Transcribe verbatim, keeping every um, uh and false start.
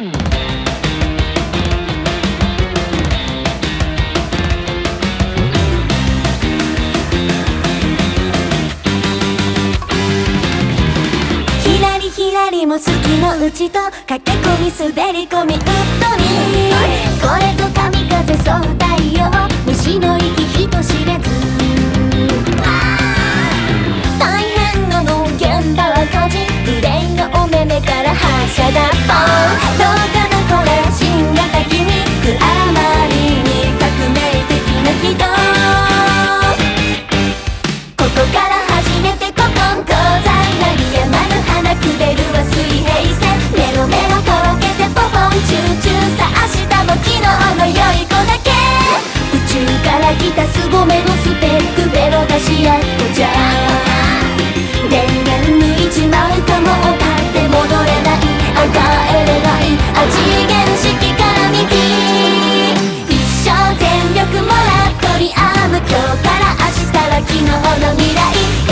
も好きのうちと駆け込み滑り込みうっとりこれぞ神風そう太陽虫の息人知れず大変なの現場は火事憂いのお目目から発射だポンどうかなこれ新型ギミックあまりに革命的な人ここから始めて古今東西鳴りやまぬ花くべるは水平線メロメロとろけてポポンチューチューさ明日も昨日の良い子だけ宇宙から来た凄めのスペックベロ出しやっこじゃ電源抜いちまうかもうかって戻れないあ帰れないあ次元式から右一生全力もらっとりあむ今日から明日は昨日の未来